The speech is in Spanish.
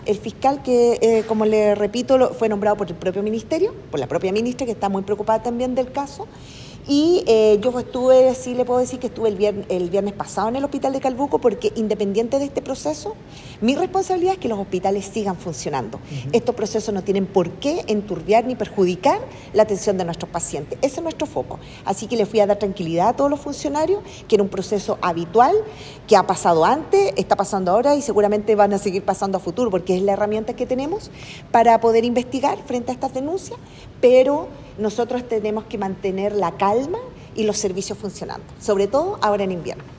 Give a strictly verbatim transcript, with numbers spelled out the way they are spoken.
El fiscal que, eh, como le repito, lo, fue nombrado por el propio ministerio, por la propia ministra, que está muy preocupada también del caso. Y eh, yo estuve, sí le puedo decir que estuve el viernes, el viernes pasado en el hospital de Calbuco, porque independiente de este proceso, mi responsabilidad es que los hospitales sigan funcionando. Uh-huh. Estos procesos no tienen por qué enturbiar ni perjudicar la atención de nuestros pacientes. Ese es nuestro foco. Así que les fui a dar tranquilidad a todos los funcionarios, que era un proceso habitual, que ha pasado antes, está pasando ahora y seguramente van a seguir pasando a futuro, porque es la herramienta que tenemos para poder investigar frente a estas denuncias, pero nosotros tenemos que mantener la calma y los servicios funcionando, sobre todo ahora en invierno.